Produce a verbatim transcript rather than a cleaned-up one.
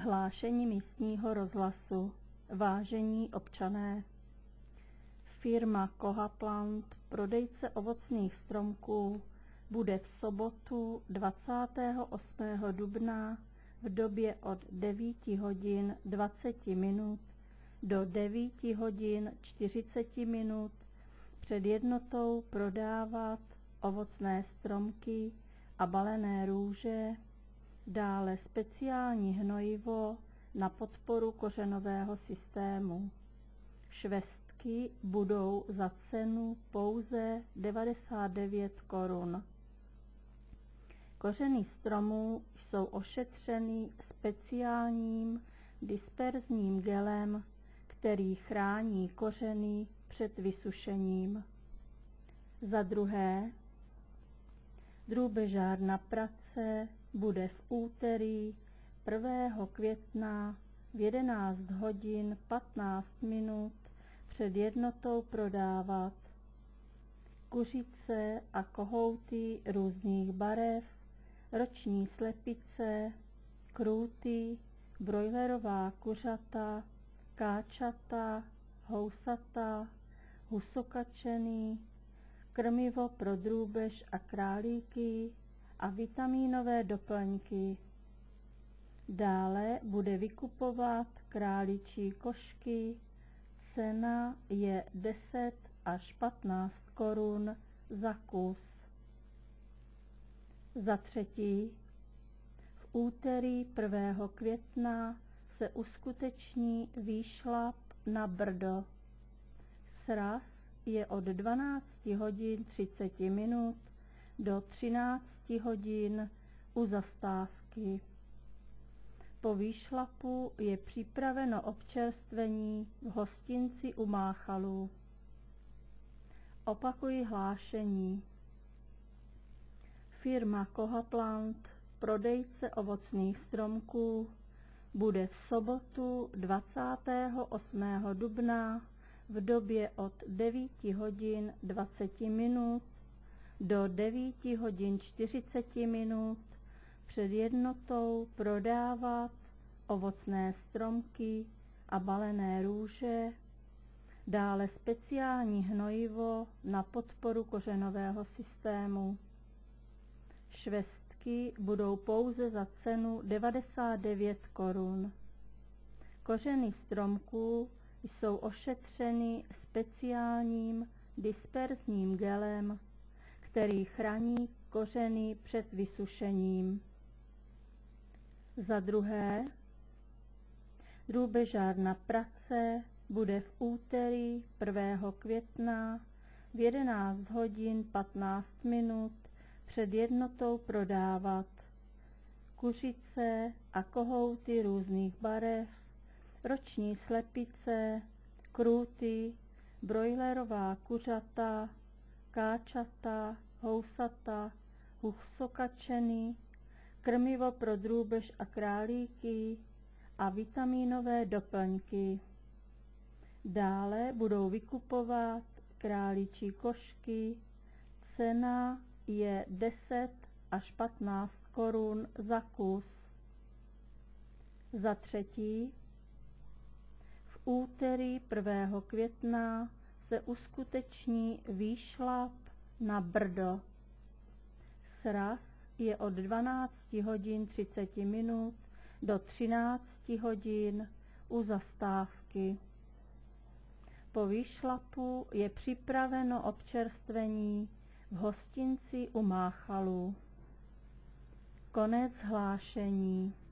Hlášení místního rozhlasu. Vážení občané, firma Kohaplant, prodejce ovocných stromků, bude v sobotu dvacátého osmého dubna v době od devíti hodin dvacet minut do devíti hodin čtyřicet minut před jednotou prodávat ovocné stromky a balené růže, dále speciální hnojivo na podporu kořenového systému. Švestky budou za cenu pouze devadesát devět korun. Kořeny stromů jsou ošetřeny speciálním disperzním gelem, který chrání kořeny před vysušením. Za druhé, drůbežárna Prace bude v úterý prvního května v jedenáct hodin patnáct minut před jednotou prodávat kuřice a kohouty různých barev, roční slepice, krůty, brojlerová kuřata, káčata, housata, husokačeny, krmivo pro drůbež a králíky a vitamínové doplňky. Dále bude vykupovat králičí košky, cena je deset až patnáct korun za kus. Za třetí, v úterý prvního května se uskuteční výšlap na Brdo. Sraz je od dvanácti hodin třicet minut do třinácti hodin u zastávky. Po výšlapu je připraveno občerstvení v hostinci u Máchalů. Opakuji hlášení. Firma Kohaplant, prodejce ovocných stromků, bude v sobotu dvacátého osmého dubna v době od devíti hodin dvacet minut do devíti hodin čtyřicet minut před jednotou prodávat ovocné stromky a balené růže, dále speciální hnojivo na podporu kořenového systému. Švestky budou pouze za cenu devadesát devět korun. Kořeny stromků jsou ošetřeny speciálním disperzním gelem, který chrání kořeny před vysušením. Za druhé, drůbežárna Prace bude v úterý prvního května v jedenáct hodin patnáct minut před jednotou prodávat kuřice a kohouty různých barev, roční slepice, krůty, brojlerová kuřata, káčata, housata, husokačeny, krmivo pro drůbež a králíky a vitamínové doplňky. Dále budou vykupovat králičí košky, cena je deset až patnáct korun za kus. Za třetí, v úterý prvního května se uskuteční výšlap na Brdo. Sraz je od dvanácti hodin třicet minut do třinácti hodin u zastávky. Po výšlapu je připraveno občerstvení v hostinci u Máchalů. Konec hlášení.